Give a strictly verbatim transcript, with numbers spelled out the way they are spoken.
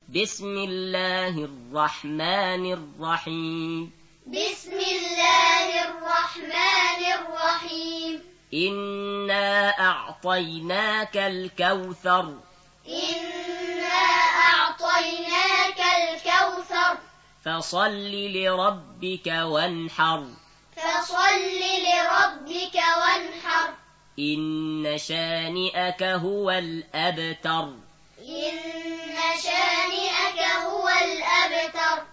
بسم الله الرحمن الرحيم بسم الله الرحمن الرحيم إنا أعطيناك الكوثر إنا أعطيناك الكوثر فصل لربك وانحر فصل لربك وانحر إن شانئك هو الأبتر إن شانئك هو الأبتر